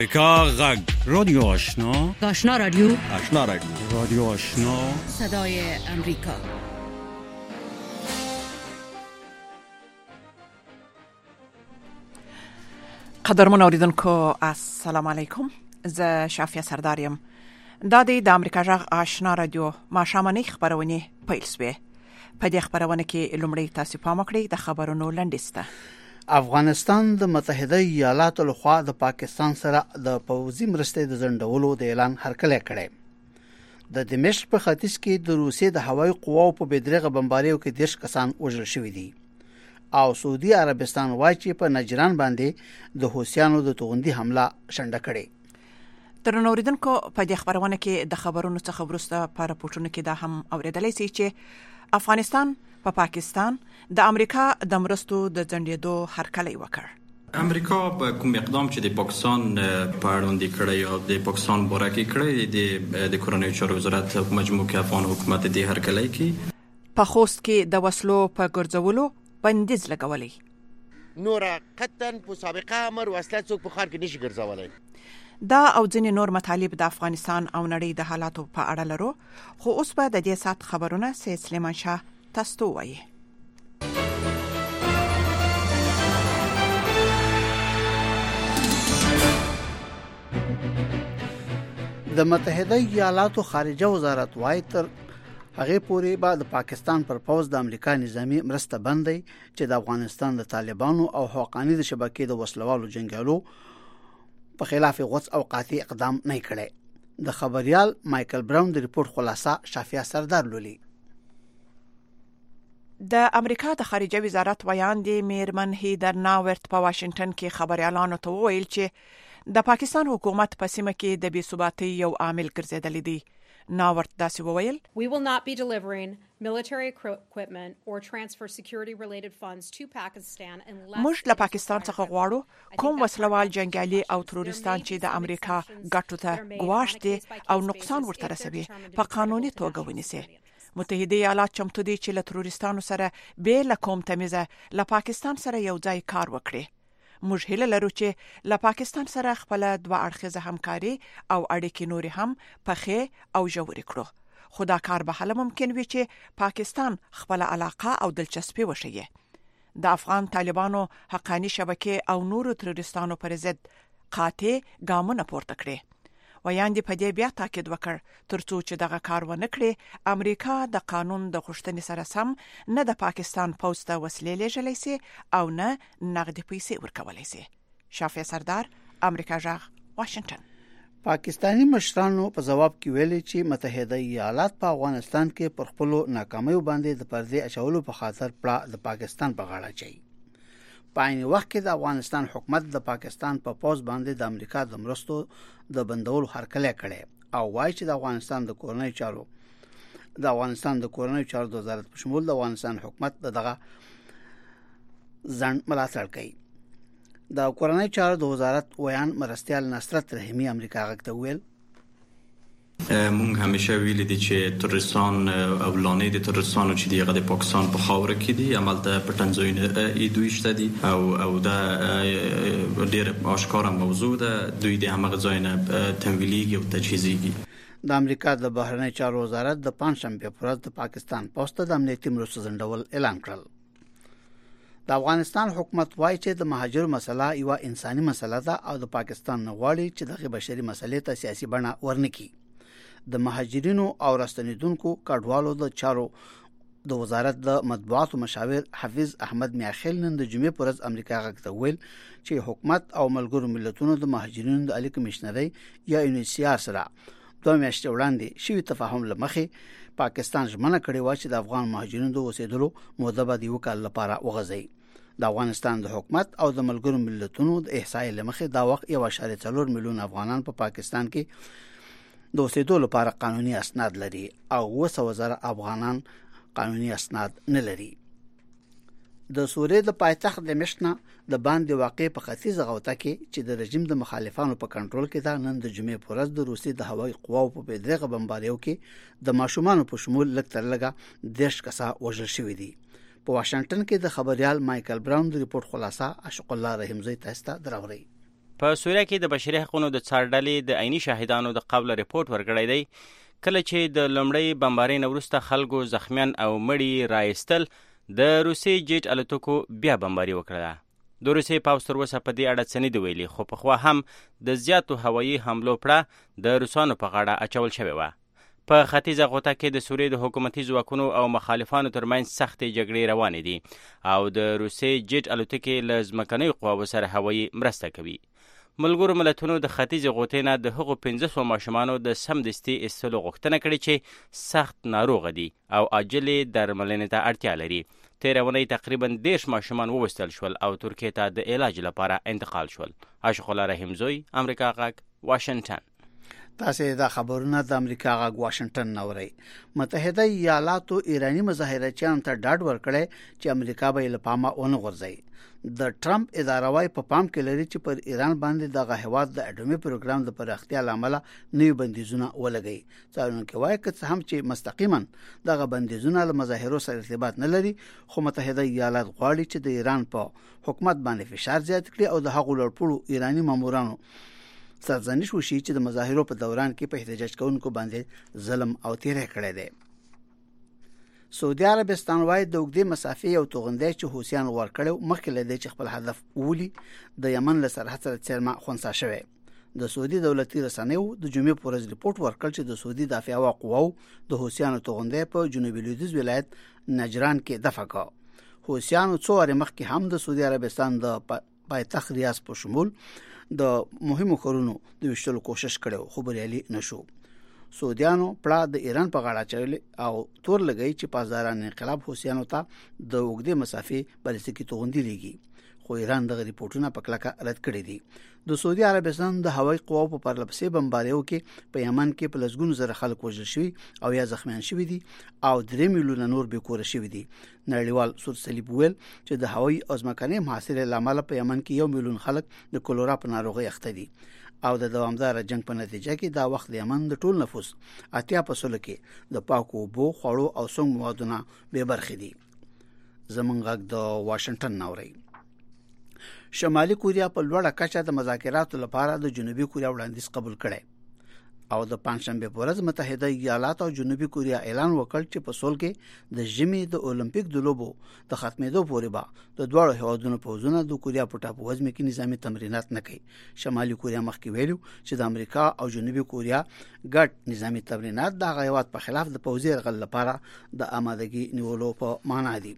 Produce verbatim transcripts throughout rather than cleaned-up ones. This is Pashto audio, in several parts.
امریکا غږ رادیو آشنا آشنا رادیو آشنا رادیو رادیو آشنا صدای امریکا. قدرمن اوریدونکو السلام علیکم. زه شافیه سرداریم. دا د امریکا غږ آشنا رادیو ماشامنۍ خبرونه پیل شوه. په دې خبرونه کې لومړی تاسو پام وکړئ د خبرونو لنډیسته. افغانستان د متحده ایالاتو لخوا د پاکستان سره د پوځي مرستې د ځنډولو د اعلان هرکلی کړی. د دمشق په ختیځ کې د روسیې د هوایي قواو په بېدرغه بمباریو کې دېرش کسان وژل شوي دي او سعودي عربستان وایي چې په نجران باندې د حوثیانو د توغندي حمله شنډه کړې. تر اوریدونکو په دې خبرونه کې د خبرونو څخه وروسته په راپورټونو کې دا هم اوریدلای شئ چې افغانستان په پا پاکستان د امریکا د مرستو د ځنډېدو هرکلی وکړ. امریکا په کوم اقدام چې د پاکستان په اړوند کړی او د پاکستان باره کې کړی د د کورنۍ چارو وزارت په مجموع کې افغان حکومت د هرکلی کې په خوست کې د وسلو په ګرځولو بندیز لګولې. نور قطن په سابقه امر وسله څوک په خار کې نشي ګرځولای. دا او ځینې نور مطالب د افغانستان او نړۍ د حالاتو په اړه لرو، خو اوس به د دې سات خبرونه سید سلیمان شاه تاسو ته وایي. د متحده ایالاتو خارجه وزارت وایي تر هغه پورې به د پاکستان پر پوز د امریکا نظامی مرسته بندي چې د افغانستان د طالبانو او حقانی د شبکې د وسلوالو جنگیالو په خلاف غوڅ او قاطع اقدام نه کړي. د خبريال مايكل براون د ریپورت خلاصه شافیه سردار لولي. د امریکا د خارجه وزارت ویاندې میرمن هیدر ناورت په واشنگټن کې خبريالانو ته وویل چې د پاکستان حکومت په سیمه کې د بې ثباتۍ یو عامل ګرځیدلی دی. ناورت داسې وویل: We will not be delivering military equipment or transfer security related funds to Pakistan unless موږ له پاکستان څخه غواړو کوم وسلوال جنگیالي او تروریستان چې د امریکا ګټو ته ګواښ دي او نقصان ورته رسوي په قانوني توګه ونیسي. متحده ایالات چمتو دي چې له تروریستانو سره به له کوم تمیزه له پاکستان سره یو ځای کار وکړي. موږ هیله لرو چې له پاکستان سره خپل دوه اړخیزه همکاري او اړیکې نورې هم پخې او ژورې کړو. خو دا کار به هله ممکن وي چې پاکستان خپل علاقه او دلچسپي وښیي. د افغان طالبانو حقانی شبکې او نورو تروریستانو پر ضد قاطع ګامونه پورته کړي. ویاندې په دې بیا تاکید وکړ ترڅو چې دغه کار ونه کړي امریکا د قانون د غوښتنې سره سم نه د پاکستان پوځ ته وسلې لیږلی سي او نه نغدي پیسې ورکولی سي. شافیه سردار، امریکا غږ، واشنگټن. پاکستانی مشرانو په جواب کې ویلي چې متحده ایالات په افغانستان کې پر خپل ناکامیو باندې د پردې اچولو په خاطر پړه د پاکستان په غاړه چي. په عین وخت کې د افغانستان حکومت د پاکستان په پوز باندې د امریکا د مرستو د بندولو هرکلی کړی او وایي چې د افغانستان د کورنۍ چارو د افغانستان د کورنۍ چارو د وزارت په شمول د افغانستان حکومت دغه ځان ملاتړ کوي. د کورنۍ چارو د وزارت ویان مرستیال نصرت رحیمی امریکا غږ ته ویل: مونږ همیشه ویل دي چې تروریستان او لانه دي تروریستانو چې دیغه د پاکستان په خاور کې دي عمل ته پټنځوینه ای دوی شته دي او او دا ډیر آشکار موضوع ده. دوی د هغه ځای نه تمویلي او تجهیزي. د امریکا د بهرنی چارو وزارت د پنځشنبه پر ورځ د پاکستان پوسټ د امنیتي مرستو ځنډول اعلان کړل. د افغانستان حکومت وایي چې د مهاجرو مسله یو انساني مسله ده او د پاکستان نه غواړي چې دغه بشري مسلې ته سیاسي بڼه ورنکړي. د مهاجرینو او راستنیدونکو کډوالو د چارو د وزارت د مطبوعاتو مشاور حفیظ احمد میاخیل نن د جمعې پر ورځ امریکا غږ ته ویل چې حکومت او ملګرو ملتونو د مهاجرینو د عالی کمشنري یا یو ان ایچ سی آر سره دوه میاشتې وړاندې شوی تفاهم لمخې پاکستان ژمنه کړې و چې د افغان مهاجرینو د اوسېدلو موده به د یو کال لپاره وغځي. د افغانستان د حکومت او د ملګرو ملتونو د احصایې لمخې دا وخت یو اشاریه څلور میلیون افغانان په پا پاکستان کې د اوسېدو لپاره قانوني اسناد لري او اوه سوه زره افغانان قانوني اسناد نه لري. د سوریې د پایتخت دمشق نه د باندې واقع په ختیځ غوطه کې چې د رژیم د مخالفانو په کنټرول کې ده نن د جمعې پر ورځ د روسي د هوایي قواو په بېدرغه بمباریو کې د ماشومانو په شمول لږ تر لږه دېرش کسه وژل شوي دي. په واشنگټن کې د خبريال مايكل براون د ریپورت خلاصه عاشق الله رحیمزی تاسو ته دراوړي. په سوریه کې د بشري حقوقو د څارډلې د عیني شاهدانو د قبل ریپورت ورکړی دی کله چې د لومړۍ بمبارۍ نه وروسته خلکو زخمیان او مړي رایستل د روسي جیټ الوتکو بیا بمباري وکړه. د روسي پوځ تر اوسه په دې اړه څه نه دي ویلي، خو پخوا هم د زیاتو هوایي حملو پړه د روسانو په غاړه اچول شوې وه. په ختیځه غوطه کې د سوریې د حکومتي ځواکونو او مخالفانو ترمنځ سختې جګړې روانې دي او د روسي جیټ الوتکې له ځمکنیو قواوو سره هوایي مرسته کوي. ملګرو ملتونو د ختیځې غوطې نه د هغو پنځه سوه ماشومانو د سمدستي ایستلو غوښتنه کړې چې سخت ناروغه دي او عاجلې درملنې ته اړتیا لري. تېره اونۍ تقریبا دېرش ماشومان وویستل شول او ترکیې ته د علاج لپاره انتقال شول. عاشق الله رحیم زوی، امریکا غږ، واشنگټن. تاسو دا خبرونه د امریکا غږ واشنگټن نوري. متحده ایالاتو ایرانی مظاهرچیانو ته ډاډ ورکړی چې امریکا به له پامه ونه غورځي. د ټرمپ اداره وايي په پام کې لري چې پر ایران باندې د غهواد د اټومي پروګرام د پراختیا لامل نوي بندیزونه ولګي. څارونکو وايي که هم چې مستقیما دغه بندیزونه له مظاهرو سره ارتباط نه لري، خو متحده ایالات غواړي چې د ایران په حکومت باندې فشار زیات کړي او د هغو لړپوړو ایرانی مامورانو سرزنش وشي چې د مظاهرو په دوران کې په احتجاج کوونکو باندې ظلم او تیری کړی دی. سعودي عربستان وايي د اوږدې مسافې یو توغندی چې حوثیان ورکړو مخکې له دې چې خپل هدف ولي د یمن له سرحد سره څرمه خونسا شوی. د سعودي دولتي رسنیو د جمعې په ورځ ریپورت ورکړ چې د سعودي دفاع قواو د حوثیانو توغندی په جنوبي لویدیځ ولایت نجران کې دفع کړ. حوثیانو څو واره مخکې هم د سعودي عربستان د پایتخت ریاض په شمول د مهمو ښارونو د ویشتلو کوشش کړو خو بریالي نشو. سعودیانو پړه د ایران په غاړه چړلې او تور لګی چې پاسداران انقلاب حوثیانو ته د اوږدې مسافې بالستیکي توغندي لګي، خو ایران دغه ریپورتونه په کلکه رد کړي دي. د سعودي عربستان د هوایي قواو په پرلپسې بمباریو کې په یمن کې په لسګونو زره خلک وژل شوي او یا زخمیان شوي دي او درې میلیونه نور بې کوره شوي دي. نړیوال سور صلیب ویل چې د هوایي او ځمکنۍ محاصرې له امله په یمن کې یو میلیون خلک د کولرا په ناروغۍ اخته دي او د دوامدار جنگ په نتیجه کې دا وخت د یمن د ټول نفوس اتیا په سلو کې د پاکو اوبو، خوړو او سونګ موادونو به برخې دي. زمونږ غږ د واشنگټن نوري. شمالي کوریا په لوړه کچه د مذاکراتو لپاره د جنوبي کوریا وړاندیز قبول کړي او د پنځشنبه په ورځ متحده ایالات او جنوبي کوریا اعلان وکړ چې په سول کې د ژمي د اولمپیک د لوبو د ختمېدو پورې به د دواړو هیوادونو پوځونه د کوریا په ټاپو وزمه کې نظامی تمرینات نه کوي. شمالي کوریا مخکې ویلو چې د امریکا او جنوبي کوریا ګډ نظامی تمرینات د غیوات په خلاف د پوځي یرغل لپاره د آمادګي نیولو په معنا دي.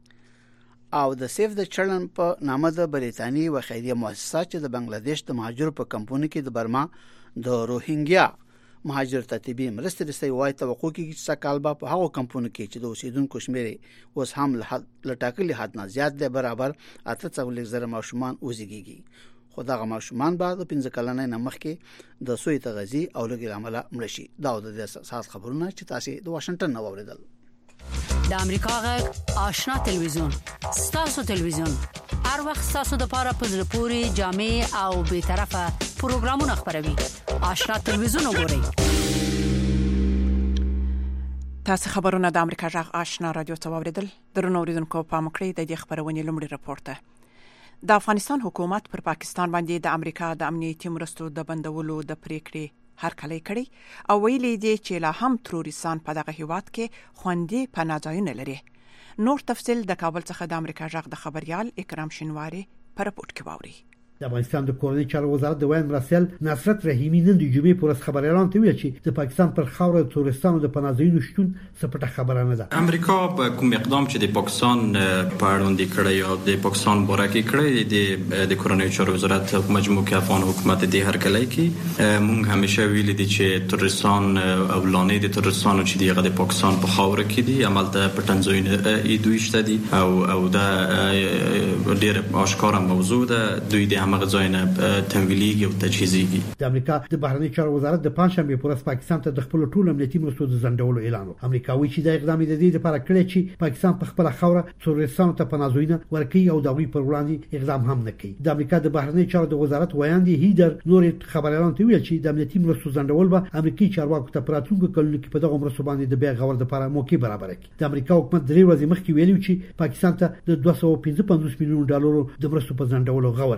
او د سیف د چلن په نامه د بریتانی و خیریه مؤسسه چې د بنگلاديش د مهاجرو په کمپونی کې د برما د روهینګیا مهاجر ته طبي مرستې رسي وای توقع کیږي چې سکالبا په هغو کمپونو کې چې د اوسیدونکو شمیر اوس هم له ټاکلي حد نه زیات دی برابر اته څلور زره ماشومان وزګيږي، خو دغه ماشومان به د پنځه کلنۍ نه مخکې د سوی تغذی او لګي عمله مړ شي. دا د اساس خبرونه چې تاسو د واشنگټن نو اوریدل. د امریکا غږ آشنا تلویزیون ستاسو تلویزیون هر وخت ستاسو د لپاره په زړه پوري جامع او به طرفه پروګرامونه خبروي. آشنا تلویزیون وګورئ. تاسو خبرونه د امریکا غږ آشنا رادیو ته اوریدل. درنو اوریدونکو په مکړې د دې خبرونې لومړی راپورته. د افغانستان حکومت پر پاکستان باندې د امریکا د امنیتي مرستو د بندولو د پریکړې هرکلی کړي او ویلي دي چې لا هم تروریستان په دغه هیواد کې خوندي پناهځایونه لري. نور تفصیل د کابل څخه د امریکا غږ د خبريال اکرام شینواری په راپورټ کې واوري. د افغانستان د کورنۍ چارو وزارت د وین مرسل نصرت رحیمی نن د جمعې پر ورځ خبر اعلان ته ویل چې د پاکستان پر خاوره تورستانو د پناهځایونو شتون سپټه خبره نه ده. امریکا په کوم اقدام چې د پاکستان په اړوند کړی او د پاکستان بارکه کړی د د کورنۍ چارو وزارت په مجموع کې افغان حکومت د هرکلی کې مونږ همیشه ویل دي چې تورستان او لانې د تورستانو چې دیغه د پاکستان په خاوره کې دي عمل ته پټنځوینه ای دوی شته دي او او دا ډیر آشکار موضوع ده. دوی د همغه ځای تمویلي او تجهیزي. د امریکا د بهرنی چارو وزارت د پنځشنبه پر ورځ پاکستان ته د خپل ټول امنیتي مرستو د ځنډولو اعلان وکړ. امریکا وایي چې د اقدام د دې لپاره کړی چې پاکستان په خپل خوره تورستانو ته پناهځایونه ورکړي او د غوي پر وړاندې اقدام هم نه کوي. د امریکا د بهرنی چارو د وزارت ویاندې هیدر نور خبر اعلان ته ویل چې د امنیتي مرستو ځنډول به امریکایي چارواکو ته پراتونکو کلونو کې په دغه مرستو باندې د بیا غور لپاره موقع برابر کړي. د امریکا حکومت درې ورځې مخکې ویلي چې پاکستان ته د دوه سوه پنځه پنځوس میلیون ډالرو د مرستو په ځنډولو غور کوي.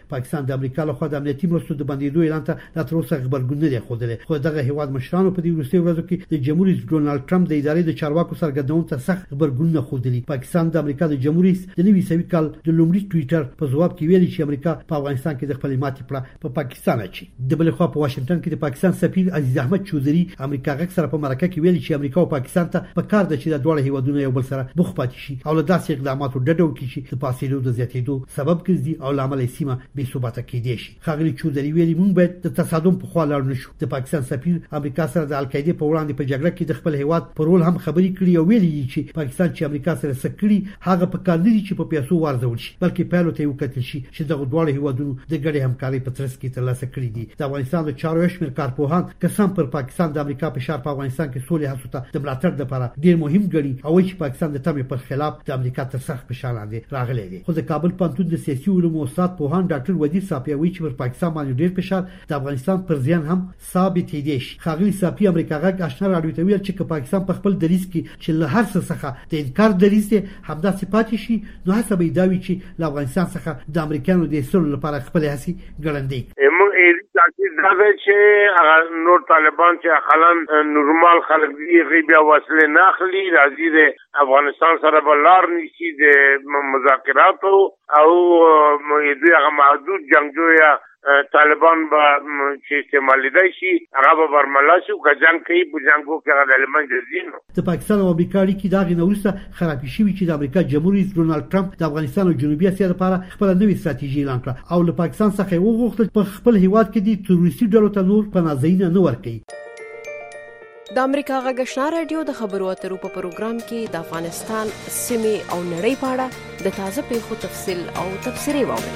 پاکستان د امریکا له خوا د امنیتي مرستو د بندیدو اعلان ته لا تر اوسه خبرګون نه دی خوده خو دغه هیواد مشرانو په دې وروستي ورځو کې د جمهور رئیس ډونالد ټرمپ د ادارې د چارواکو سرګردون ته سخت خبرګون نه خوده. پاکستان د امریکا د جمهور رئیس د نوي سوي کال د لومړي ټویټر په جواب کې ویلي چې امریکا په افغانستان کې د خپل ماتې پړه په پاکستان اچي. د بل خوا په واشنگټن کې د پاکستان سفیر عزیز احمد چودري امریکا غږ سره په مرکه کې ویلي چې امریکا او پاکستان ته په کار ده چې د دوه هیوادونو یو بل سره بوخ پاتې شي او له داسې اقداماتو ډډه وکړي چې د فاصلو د زیاتېدو سبب ګرځي او لامل سیمه بې ثباته کېدي شي. ښاغلي چودري ویلي موږ باید د تصادم په خوا لاړ نشو. د پاکستان سفیر امریکا سره د القاعده په وړاندې په جګړه کې د خپل هیواد پر رول هم خبرې کړې او ویلي چې پاکستان چې امریکا سره سکړي هغه په کار نه دي چې په پیسو وارزول شي بلکې پایلو ته وکتل شي چې دغه دوه هیوادونو د ګډې همکارۍ په ترڅ کې ترلاسه کړې دي. د افغانستان د چارو شمیر کارپوهان قسم پر پاکستان د امریکا په شار په افغانستان کې سولې هڅو ته د ملاتړ لپاره ډیر مهم ګڼي او چې پاکستان د تمې پر خلاف د امریکا تر سخت فشار لاندې راغلی دی. خو د کابل پوهنتون د سیاسي علومو استاد پوهان ډاکټر ودی صافي وایي چې پر پاکستان باندې ډیر فشار د افغانستان پر ځان هم ثابت دی. خاغلی صافي امریکا غږ آشنا راډیو ته ویل چې پاکستان په خپل دریځ کې چې له هر څه څخه د انکار دریځ دی همدا صفات شي نو هڅه به دا وي چې له افغانستان څخه د امریکانو د اصول لپاره خپل هڅې ګړندې تاکید دا دی چې نور طالبان چې خلن نورمال خلک دی غیبیا وسله نه اخلي راځي د افغانستان سره بلار نشي د مذاکراتو او دوی هغه محدود جنگجو یا طالبان به چې استعمال دی شي هغه به برملا شي که جنگ کوي په جنگو کې هغه المان جزینو. د پاکستان او امریکا اړیکې دا غي نورسته خراب شي چې د امریکا جمهور رئیس ډونالد ټرمپ د افغانستان او جنوبي اسیا لپاره خپل نوې ستراتیژي اعلان کړه او له پاکستان څخه وغوښتل په خپل هیواد کې د تروریستي ډلو ته نور پناهځایونه نه ورکړي. د امریکا غږ آشنا رادیو د خبرو اترو په پروګرام کې د افغانستان سیمې او نړۍ په اړه د تازه پیښو تفصیل او تبصرې واورئ.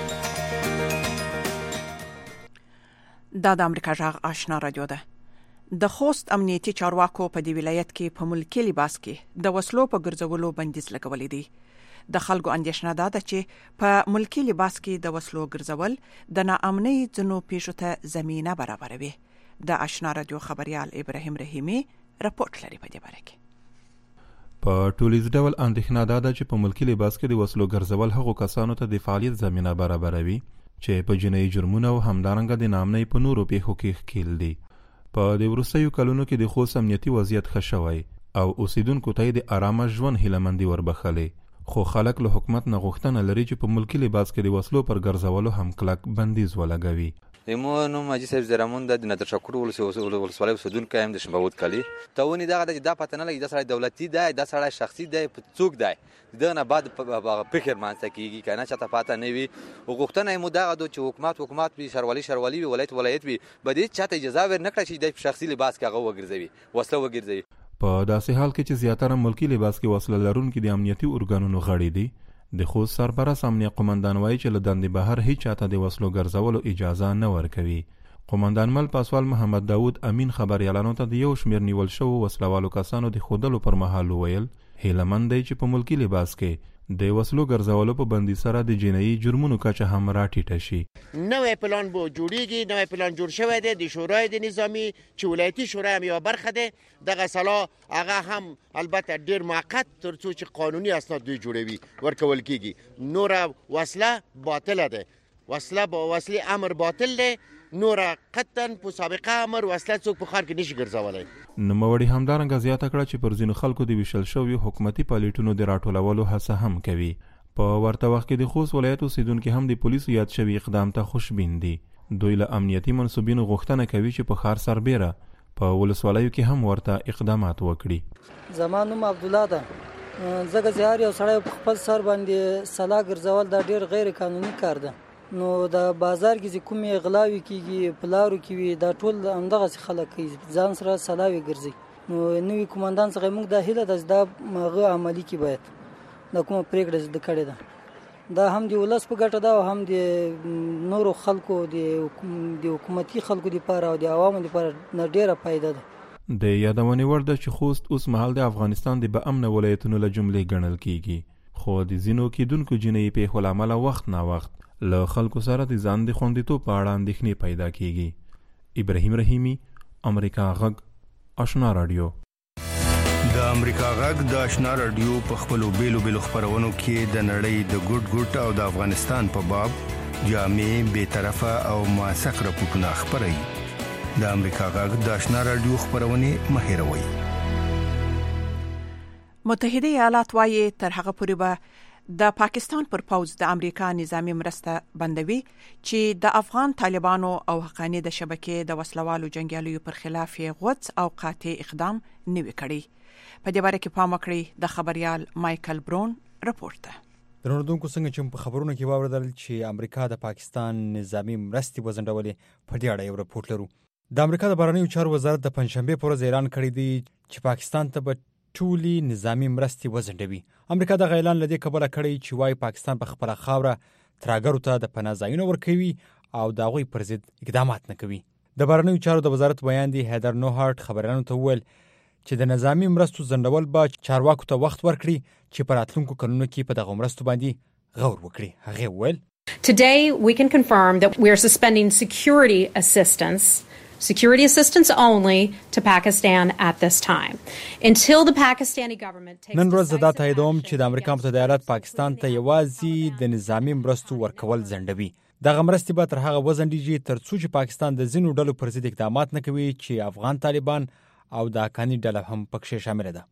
دا د امریکا غږ آشنا رادیو ده. د خوست امنیتي چارواکو په دی ولایت کې په ملکی لباس کې د وسلو په ګرځولو بندیز لګولې دي. د خلکو اندیشنه ده چې په ملکی لباس کې د وسلو ګرځول د ناامنۍ ځنو پیښو ته زمينه برابروي. د آشنا رادیو خبريال ابراهيم رحیمي راپورټ لري په دې باره کې. په ټولیز ډول اندېښنه ده چې په ملکی لباس کې د وسلو ګرځول هغو کسانو ته د فعالیت زمينه برابروي چې په جنایي جرمونو او همدارنګه د ناامنۍ په نورو پیښو کې ښکیل دي. په د وروستیو کلونو کې د خوست امنیتي وضعیت ښه شوی او اوسیدونکو ته د آرامه ژوند هیلهمندي وربخلې خو خلک له حکومت نه غوښتنه لري چې په ملکی لباس کې د وسلو پر ګرځولو هم کلک بندیز ولګوي. مو نو ماجي صاحب زرمون د نظر شکر ولسوالۍ اوسیدونکو هم د شنبهود کلی ته ونی دغه د پته نه لګي د سړی دولتي دی د سړی شخصي دی څوک دی دغه بعد په فکر مانځ کیږي کنه چې ته پته نه وي وغوښتنه مو دغه د حکومت حکومت به شروالي شروالي ولایت ولایت وي بده چاته اجازه ور نه کړی چې د شخصي لباس کې هغه وګرځوي وسله وګرځوي. په داسې حال کې چې زیاتره ملکی لباس کې وسله لرونکي د امنیتي ارګانونو غړي دي. د خوست سرپرست امنیه قومندان وایي چې له دندې بهر هیڅ چاته د وسلو ګرځولو اجازه نه ورکوي. قومندان مل پاسوال محمد داوود امین خبريالانو ته د یو شمیر نیول شو وسلوالو کسانو د خودلو پر مهال ویل هیلمن دی چې په ملکی لباس کې د وسلو ګرځولو په بندي سره د جنایي جرمونو کچه هم راټیټه شي. نوې پلان به جوړیږي نوې پلان جوړ شوی دی د شورای د نظامی چې ولایتي شورای هم یو برخه ده دغه سلا هغه هم البته ډیر موقت ترڅو چې قانوني اسناد دوی جوړوي ورکول کیږي. نور وسله باطله ده وسله با وسله امر باطل ده نور قطعا په سابقه امر وسله څوک په خار کې نشي ګرځولای. نوموړي همدارنګه زیاته کړه چې پر ځینو خلکو د ویشل شوی حکومتي پالیټونو د راټولولو هڅه هم کوي. په ورته وخت کې د خوست ولایت اوسیدونکو هم د پولیسو یاد شوی اقدام ته خوشبین دي. دوی له امنیتي منسوبینو غوښتنه کوي چې په خار سربېره په ولسوالیو کې هم ورته اقدامات وکړي. زما نوم عبد الله ده. زګه زیار یو سړی په خپل سر باندې سلا ګرځول دا ډیر غیر قانوني کار ده. نو د بازار کې کومې غلاوي کیږي پلارو کې وي دا ټول همدغه خلک کوي ځان سره سلاوي ګرځي. نو نوې کمانډان څخه موږ د هیله د دا مغه عملی کې باید د کوم پریکړه د کړي ده دا هم د ولس په ګټه ده او هم د نورو خلکو د حکومتي خلکو لپاره او د عوامو لپاره نه ډیره فائدہ ده. د یادونې وړ ده چې خوست اوس مهال د افغانستان د به امن ولایتونو له جملې ګڼل کیږي خو د ځینو کېدونکو جنایي پیښو له امله وخت نا وخت له خلکو سره د ځان د خوندیتوب په اړه اندېښنې پیدا کیږي. ابراهیم رحیمي امریکا غږ آشنا رادیو. د امریکا غږ د آشنا رادیو په خپلو بیلو بیلو خبرونو کې د نړۍ د ګډ ګډ او د افغانستان په باب جامع به طرفه او موثق راپورټونه خبري. د امریکا غږ د آشنا رادیو خبرونه مهیروي. متحده ایالات وايي تر هغه پورې به د پاکستان پر پوز د امریکا نظامی مرسته بندوي چې د افغان طالبانو او حقانی د شبکې د وسلوالو جنگیالیو پر خلاف غوڅ او قاطع اقدام نوي کړی. په دې باره کې پام وکړئ د خبريال مايكل برون رپورت ده. د نوردونکو څنګه چې په خبرونو کې واوریدل چې امریکا د پاکستان نظامی مرستې وزندولې په دې اړه یو رپورت لرو. د امریکا د بهرنیو چارو وزارت د پنځشنبه پر ورځ اعلان کړی دی چې پاکستان ته به ټولي نظامی مرستې وزندوي. امریکا د اعلان لدې کبله کړی چې وايي پاکستان په خپل خاوره ترهګرو ته د پناه ځایونه ورکوي او د هغوی پر ضد اقدامات نه کوي. د بهرنیو چارو د وزارت بیان دی هیدر نوهارت خبريالانو ته وویل چې د نظامی مرستو زندول به چارواکو ته وخت ورکړي چې په راتلونکو کلونو کې په دغه مرستو باندې غور وکړي. هغه وویل Today we can confirm that we are suspending security assistance Security assistance only to Pakistan at this time until the Pakistani government takes نن ورځ دا تاییدوم چې د امریکا متحده ایالات پاکستان ته یوازې د نظامی مرستو ورکول ځنډوي. دغه مرستې به تر هغه وځنډیږي تر څو چې پاکستان د ځینو ډلو پر ضد اقدامات نه کوي چې افغان طالبان او د حقانی ډله هم پکې شامل ده.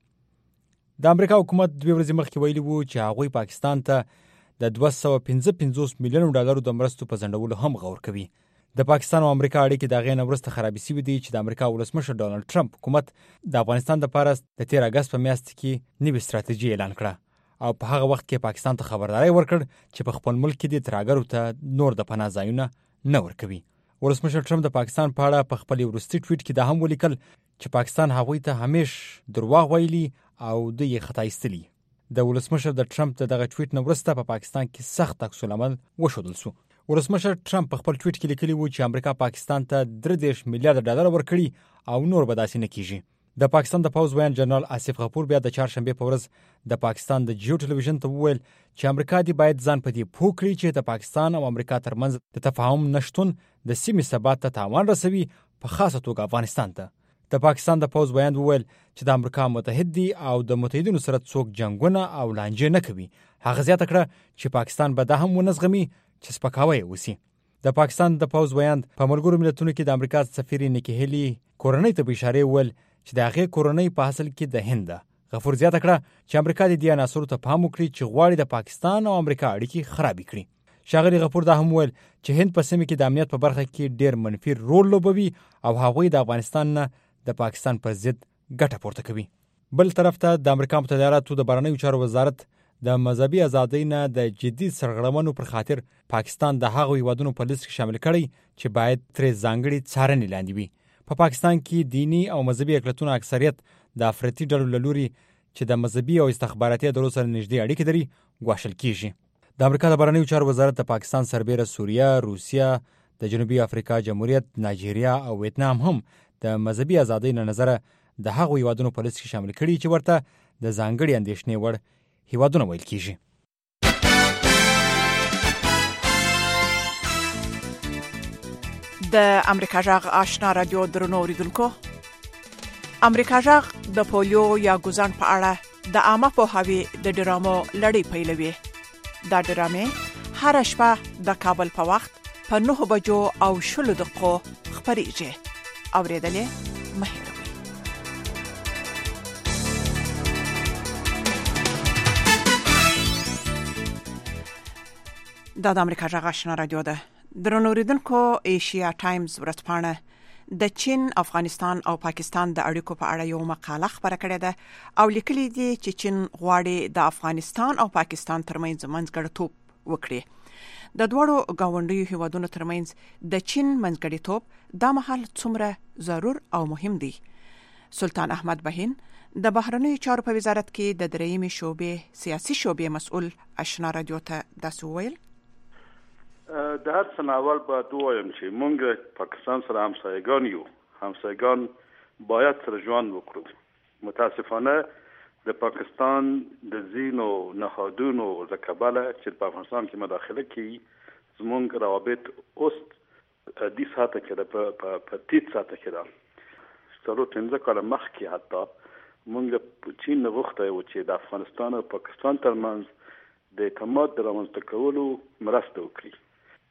د امریکا حکومت دوه ورځې مخکې ویلي وو چې هغوی پاکستان ته د دوه سوه پنځه پنځوس میلیون ډالرو د مرستو په ځنډولو هم غور کوي. د پاکستان او امریکا اړیکې د غې نه وروسته خرابې شوې دي چې د امریکا ولسمشر ډانلډ ټرمپ حکومت د افغانستان لپاره د تیر اگست په میاشت کې نوې ستراتیژي اعلان کړه او په هغه وخت کې پاکستان ته خبرداري ورکړ چې په خپل ملک کې د ترهګرو ته نور د پناه ځایونه نه ورکوي. ولسمشر ټرمپ د پاکستان په اړه په خپل وروستي ټویټ کې دا هم ولیکل چې پاکستان هغوی ته همیش دروغ ویلي او دوی یې خطا ایستلي. د ولسمشر د ټرمپ دغه ټویټ نه وروسته په پاکستان کې سخت عکس العمل وښودل شو. ولسمشر ټرمپ په خپل ټویټ کې لیکلی و چې امریکا پاکستان ته درې دېرش میلیارډ ډالر ورکړي او نور به داسې نه کیږي. د پاکستان د پوز ویان جنرال آصف غفور بیا د چهارشنبه په ورځ د پاکستان د جیو ټلویزیون ته وویل چې امریکا دی باید ځان په دې پوه کړي چې د پاکستان او امریکا ترمنځ د تفاهم نشټون د سیمې ثبات ته تاوان رسوي، په خاصه توګه افغانستان ته. د پاکستان د پوز بیان وویل چې د امریکا متحد دي او د متحدینو سره څوک جنگونه او لانجې نه کوي. هغه زیاته کړه چې پاکستان به دا هم ونزغمي چې سپکاوی وسی. د پاکستان د پوز بیان په ملګرو ملتونو کې د امریکا سفیر نیکی هیلی کورنۍ ته به اشاره وکړ چې د هغې کورنۍ په اصل کې د هند ده. غفور زیاته کړه چې امریکا د دې عناصرو ته پام وکړي چې غواړي د پاکستان او امریکا اړیکې خرابې کړي. ښاغلي غفور دا هم وویل چې هند په سیمه کې د امنیت په برخه کې ډېر منفي رول لوبوي او هغوی د افغانستان نه د پاکستان پر ضد ګټه پورته کوي. بل طرف ته د امریکا متحده ایالاتو د بهرنیو چارو وزارت د مذهبي ازادۍ نه د جدي سرغړونو پر خاطر پاکستان د هغو هیوادونو په لیست کې شامل کړی چې باید ترې ځانګړي څارنې لاندې وي. په پاکستان کې دینی او مذهبي اقلیتونو اکثریت د افراطي ډلو له لوري چې د مذهبي او استخباراتي ادارو سره نږدې اړیکې لري ګواښل کیږي. د امریکا د بهرنیو چارو وزارت د پاکستان سربیره سوریه، روسیه، د جنوبي افریقا جمهوریت، نایجیریا او ویتنام هم د مذهبي ازادۍ له نظره د هغو هیوادونو په لیست کې شامل کړي چې ورته د ځانګړي اندېښنې وړ هیوادونه ویل کیږي. د امریکا جغ آشنا رادیو درنو اوریدونکو، امریکا جغ د پولیو یا ګوزن په اړه د عامه پوهاوي د ډرامو لړۍ پیلوي. دا ډرامې هر شپه د کابل په وخت په نهه بجو او شلو دقیقو خپریږي. اوریدلې مه دا د امریکا جغ آشنا رادیو ده. درنو اوریدونکو، ایشیا ټایمز ورځپاڼه د چین، افغانستان او پاکستان د اړیکو په اړه یو مقاله خپره کړې ده او لیکلي دي چې چین غواړي د افغانستان او پاکستان ترمنځ منځګړیتوب وکړي. د دوړو گاونډیو هیوادونو ترمنځ د چین منځګړیتوب دا مهال څومره ضرور او مهم دی. سلطان احمد بهین د بهرنیو چارو په وزارت کې د درېیمې شوبې سیاسي شوبې مسؤل آشنا رادیو ته داسې وویل: د هر څه نه اول باید ووایم چې موږ پاکستان سره همسایګان یو، همسایګان باید سره ژوند وکړو. متاسفانه د پاکستان د ځینو نهادونو له کبله چې په افغانستان کې مداخله کوي، زموږ روابط اوس دې ساعته کې ده په تیت ساعته کې ده. څلور پنځه کاله مخکې حتی موږ چین نه غوښتی و چې د افغانستان او پاکستان ترمنځ د اعتماد د رامنځته کولو مرسته وکړي.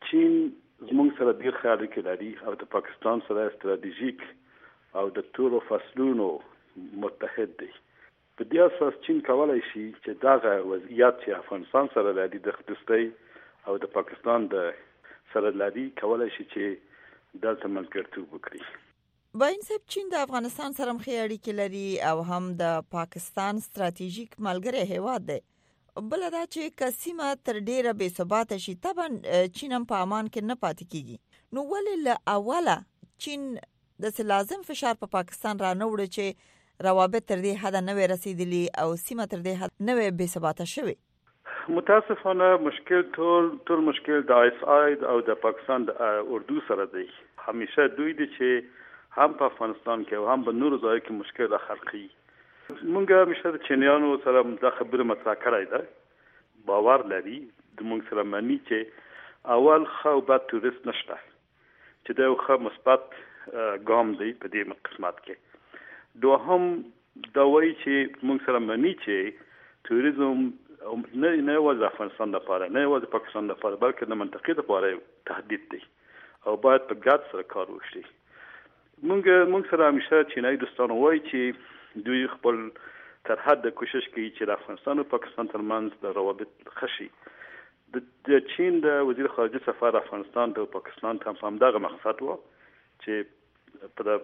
چین زموږ سره ډیر ښه اړیکې لري او د پاکستان سره ستراتیژیک او د ټولو فصلونو متحد دی. په دې اساس چین کولای شي چې دغه وضعیت چې افغانستان سره لري د دوستۍ او د پاکستان د سره لري کولای شي چې دلته ملګرتوب وکړي. باین صاحب چین د افغانستان سره مخې اړیکې لري او هم د پاکستان ستراتیژیک ملګری هیواد دی. بل دا چې کسیمه تر ډیره بې ثباته شي طبعا چین هم په امان کې نه پاتې کیږي. نو ولې له اوله چین د لازم فشار په پا پاکستان را نه وړي چې روابط تر دې حد نه وي رسیدلي او سیمه تر دې حد نه وي بې ثباته شوی؟ متاسفانه مشکل ټول ټول مشکل د آی اس آی او د پاکستان د اردو سره دی. همیشه دوی دي چې هم په افغانستان کې او هم په نورو ځایو کې مشکل راخلقي. مونږ همیشه د چینیانو سره د خبرې مطرح کړای ده. باور لري د مونږ سره معنی چې اول خو بد تورست نشته چې دا یو ښه مثبت ګام دی په دې قسمت کې. دوهم دا وایي چې مونږ سره معنی چې توریزم نه نه یوازې افغانستان لپاره نه یوازې پاکستان لپاره بلکې د منطقې لپاره تهدید دی او باید په ګډ سره کار وشي. مونږ مونږ سره همیشه چینایي دوستانو وایي چې دوی خپل تر حد کوشش کوي چې د افغانستان او پاکستان ترمنځ د روابط ښه شي. د چین د وزیر خارجه سفر افغانستان ته پاکستان ته هم دغه مقصد و چې په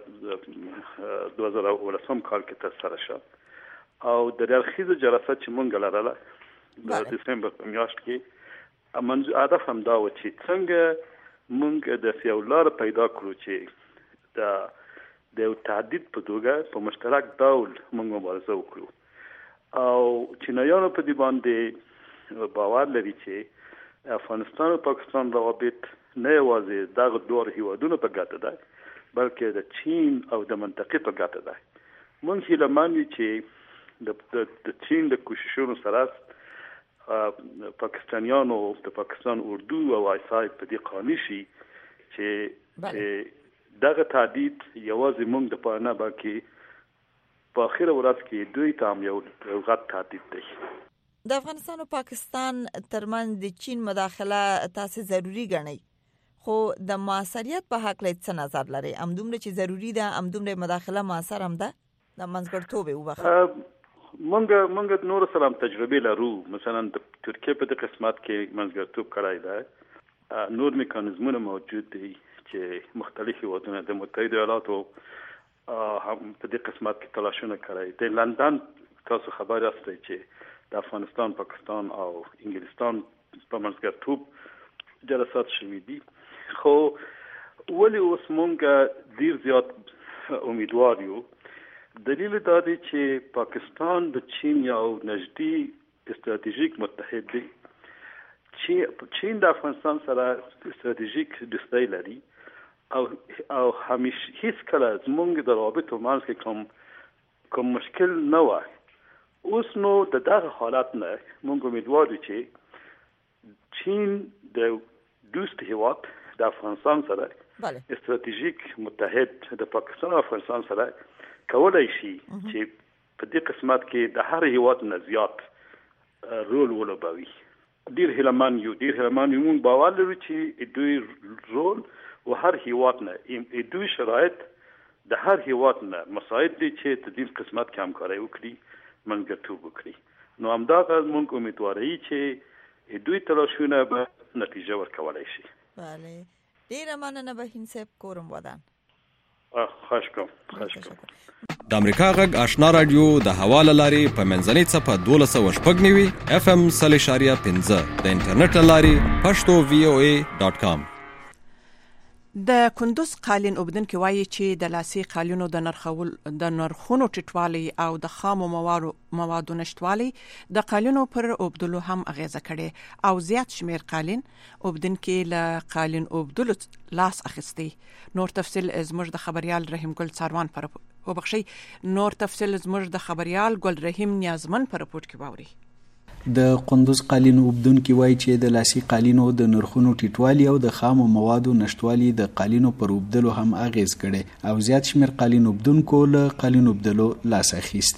دوه زره ولسم کال کې ترسره شو او د رخیزه جلسه چې مونږ لرله د دسمبر په میاشت کې منځ هدف هم دا و چې څنګه مونږ د سیاولار پیدا کړو چې د د تهدید په توګه په مشترک ډول موږ مبارزه وکړو او چینایانو په دې باندې باور لري چې افغانستان او پاکستان روابط نه یوازې دغه دوه هیوادونو په ګټه ده بلکې د چین او د منطقې په ګټه ده. موږ هیله مند یو چې د د چین د کوششونو سره پاکستانیانو د پاکستان اردو او آی اس آی په دې قانع شي چې دغه تهدید یوازې موږ د پاره نه بلکې په اخیره ورځ کې دوی ته هم یو غټ تهدید دی. د افغانستان او پاکستان ترمنځ د چین مداخله تاسو ضروری ګڼئ خو د موثریت په حق له څه نظر لري؟ همدومره چې ضروری ده همدومره مداخله موثر هم ده د منځګړتوب وبخښه. مونږ مونږ نور سره تجربه لرو. مثلا د ترکیه په دې قسمت کې منځګړتوب کړای ده. نور میکانیزمونه موجود دي چې مختلفي وطنونه د متحده ایالاتو هم په دې قسمت کې تلاشونه کړی. د لندن تاسو خبر یاستئ چې د افغانستان، پاکستان او انګلستان په منځګړتوب جلسات شوي دي. خو ولې اوس مونږ ډیر زیات امیدوار یو؟ دلیل دا دی چې پاکستان د چین یو نږدې استراتیژیک متحد دی. چین د افغانستان سره استراتیژیک دوستۍ لري او او همیشه هیڅ کله زمونږ د روابطو منځ کې کوم کوم مشکل نه وای. اوس نو د دغه حالت نه مونږ امیدوار یو چې چین د دوست هیواد د افغانستان سره استراتیژیک متحد د پاکستان او افغانستان سره کولای شي چې په دې قسمت کې د هر هیواد نه زیات رول ولوبوي. ډیر هیلمان یو ډیر هیلمان یو مونږ باور لرو چې دوی رول و هر هیواد نه دوی شرایط د هر هیواد نه مساعد دي چې د دې قسمت کې همکاري وکړي، منځګړتوب وکړي. نو همدغه مونږ امیدواري چې دوی تلاشونه به نتیجه ورکولای شي. بله ډیر مننه بهین صاحب کورم ودان. خواهش کوم خواهش کوم. د امریکا غږ آشنا رادیو د حواله لاري په منځنۍ صفه دولس سوه شپږ نوي اف ام صلی شاریه پنځه د انټرنیټ لاري پښتو وی او ای ډاټ کام. د کندوز قالین اوبدونکو وایي چې د لاسي قالینو د نرخول د نرخونو ټیټوالي او د خامو موادو موادو نشټوالي د قالینو پر اوبدلو هم اغیزه کړي او زیات شمیر قالین اوبدونکو له قالین اوبدلو لاس اخیستي. نور تفصیل زموږ د خبريال رحیم ګل څاروان پر وبخشي نور تفصیل زموږ د خبريال ګل رحیم نیازمن پر رپورت کې باوري. د قندوز قالینو اوبدونکو وایي چې د لاسي قالینو د نرخونو ټیټوالي او د خامو موادو نشټوالي د قالینو پر اوبدلو هم اغیز کړي او زیات شمیر قالین اوبدونکو له قالین اوبدلو لاس اخیسته.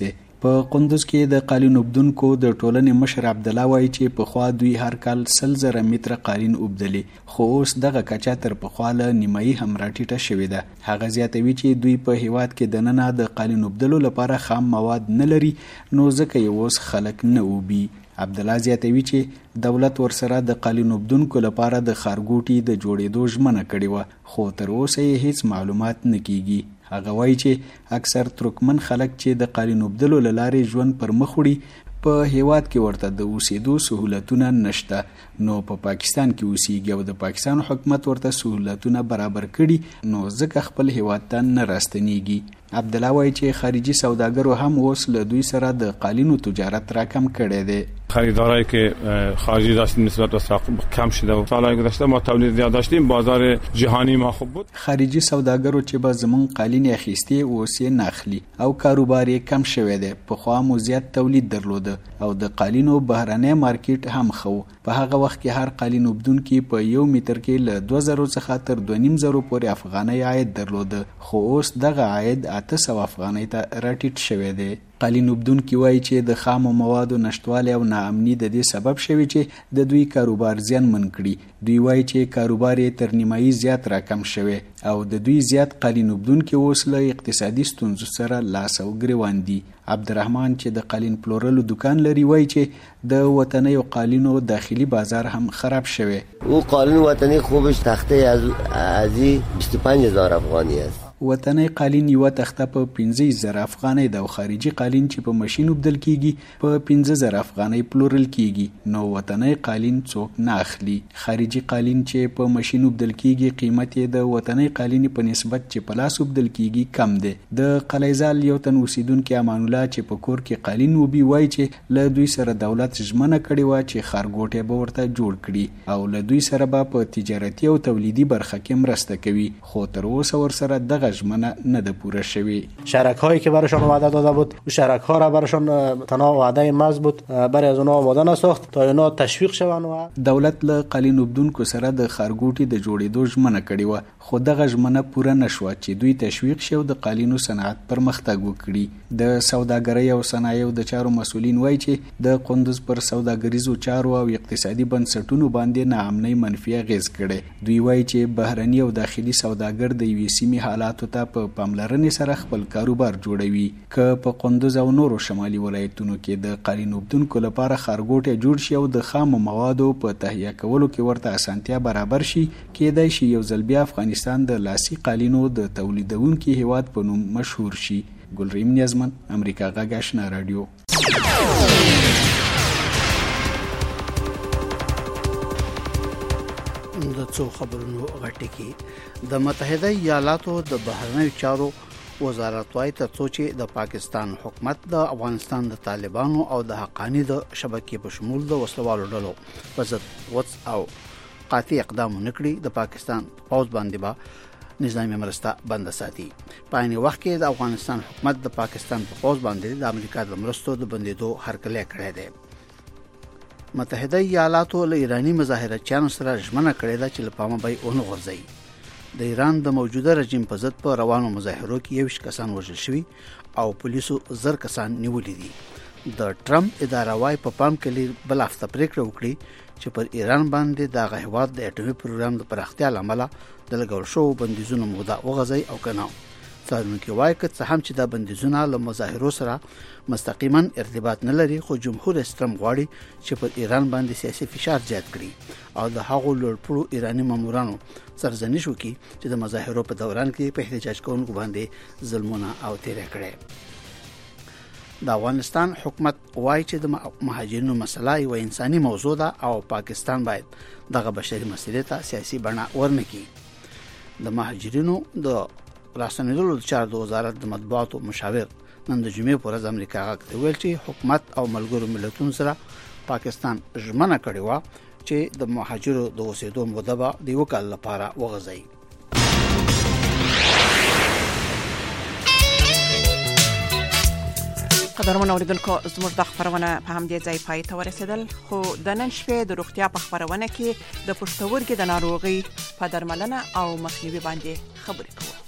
په قندوز کې د قالین اوبدونکو د ټولنې مشر عبد الله وایي چې په خوا دوی هر کال سل زره متره قالین اوبدلې، خو اوس دغه کچه تر پخوا له نیمایي هم راټیټه شوې ده. هغه زیاتوي چې دوی په هیواد کې دننه د قالین اوبدلو لپاره خام مواد نه لري، نو ځکه یې اوس خلک نه اوبي. عبد الله زیاتوي چې دولت ورسره د قالین اوبدونکو لپاره د ښارګوټي د جوړېدو ژمنه کړې وه، خو تر اوسه یې هیڅ معلومات نه کیږي. هغه وایي چې اکثر ترکمن خلک چې د قالین اوبدلو له لارې ژوند پر مخ وړي، په هیواد کې ورته د اوسېدو سهولتونه نشته، نو په پا پاکستان کې اوسېږي او د پاکستان حکومت ورته سهولتونه برابر کړي، نو ځکه خپل هیواد ته نه راستنیږي. عبد الله وایي چې خارجي سوداګرو هم اوس له دوی سره د قالینو تجارت راکم کړی دی. خریدارایی که خارجی داشتیم نسبت به کم شده و سالهای گذشته ما تولید زیاد داشتیم، بازار جهانی ما خوب بود. خارجي سوداګرو چې به زمون قالین اخیستي اوس یې ناخلي او کاروبار یې کم شوی دی. پخوا مو زیات تولید درلوده او د قالینو بهرنی مارکیټ هم خو. په هغه وخت کې هر قالین اوبدونکي په یو متر کې له دوه زرو څخه تر دوه نیم زرو پورې افغانۍ عاید درلوده، خو اوس دغه عاید اته سوه افغانۍ ته راټیټ شوی دی. قالین اوبدونکي وایي چې د خامو موادو نشتوالی او ناامني د دې سبب شوی چې د دوی کاروبار زیانمن کړي. دوی وایي چې کاروبار یې تر نیمایي زیات راکم شوی او د دوی زیات قالین اوبدونکي اوس له اقتصادي ستونزو سره لاس او ګریوان دي. عبدالرحمن چې د قالین پلورلو دکان لري وایي چې د وطنیو قالینو داخلي بازار هم خراب شوی. او قالین وطنی خوبش تخته از ازی بیست و پنج هزار افغانی است. وطنی قالین یو تخته په پنځه زره افغانۍ ده او خارجي قالین چې په ماشين وبدل کیږي په پنځه زره افغانۍ پلورل کیږي. نو وطنی قالین څوک نه اخلي. خارجي قالین چې په ماشين وبدل کیږي قیمت یې د وطنی قالین په نسبت چې په لاس وبدل کیږي کم دی. د قلیزال یو تن اوسیدونکو امان الله چې په کور کې قالین وبي وایي چې له دوی سره دولت ژمنه کړې و چې خارګوټه به ورته جوړ کړي او له دوی سره به په تجارتي او تولیدي برخه کې مرسته کوي، خو تر اوسه ورسره دغه ژمنه نه ده پوره شوی. شرک هایی که برایشان وعده داده بود و شرک ها را برایشان تنها وعده محض بود، برای از اونها آماده نساخت تا اینا تشویق شوند. و دولت له قالین اوبدونکو سره د خارګوټي د جوړېدو ژمنه کړې و، خو دغه ژمنه پوره نشوه چې دوی تشویق شي او د قالینو صنعت پرمختګ وکړي. د سوداګرۍ او صنایعو د چارو مسولین وایي چې د قندوز پر سوداګریزو چارو او اقتصادي بنسټونو باندې ناامنۍ منفي اغیز کړي. دوی وایي چې بهرني او داخلي سوداګر د یوې سیمې حالاتو ته په پاملرنې سره خپل کاروبار جوړوي. که په قندوز او نورو شمالي ولایتونو کې د قالین اوبدونکو لپاره خارګوټه جوړ شي او د خامو موادو په تهیه کولو کې ورته اسانتیا برابر شي، کېدای شي یو ځل بیا افغانستان د لاسي قالینو د تولیدونکو هیواد په نوم مشهور شي. ګلریم نیازمن، امریکا غږ آشنا رادیو. د څو خبرونو غټي کې د متحده ایالاتو د بهرنیو چارو وزارت وايي تر څو چې د پاکستان حکومت د افغانستان د طالبانو او د حقانی د شبکې په شمول د وسلوالو ډلو په ضد وڅ او قاطع اقدام نکړي، د پاکستان پوز باندې با نظامی مرسته بند ساتي. په عین وخت کې د افغانستان حکومت د پاکستان په پوز باندې د امریکا د مرستو د بندیدو هرکلی کړی دی. متحده ایالاتو له ایرانی مظاهرچیانو سره ژمنه کړې ده چې له پامه به ونه غورځي. د ایران د موجوده رژیم په ضد په روانو مظاهرو کې یو شي کسان وژل شوي او پولیسو زر کسان نیولي دي. د ټرمپ اداره وايي په پام کې بل هفته پریکړه وکړي چې پر ایران باندې د هغه هیواد د اټومي پروګرام د پراختیا لامل د لګول شو بندیزونو موده وغځي او کنه. څارونکي وايي که څه هم چې دا بندیزونه له مظاهرو سره مستقیما ارتباط نه لري، خو جمهور اسلام غواړي چې پر ایران باندې سیاسي فشار زیات کړي او د هغو لوړپوړو ایرانی مامورانو سرزنش وکړي چې د مظاهرو په دوران کې په احتجاج کوونکو باندې ظلمونه او تیری کړي. د افغانستان حکومت وايي چې د مهاجرینو مسله یو انساني موضوع ده او پاکستان باید دغه بشري مسلې ته سیاسي بڼه ورنکړي. د مهاجرینو د راسنیدلو چارو د وزارت د مطبوعاتو مشاور نن د جمعې پر ورځ امریکا غږ ته ویل چې حکومت او ملګرو ملتونو سره پاکستان ژمنه کړې و چې د مهاجرو د اوسېدو موده به د یو کال لپاره وغځي. قدرمن اوریدونکو، زموږ د خبرونه په همدې ځای پای ته ورسېدل، خو د نن شپې د روغتیا په خبرونه کې د پښتورګي د ناروغي په درملنه او مخنیوي باندې خبرې کوو.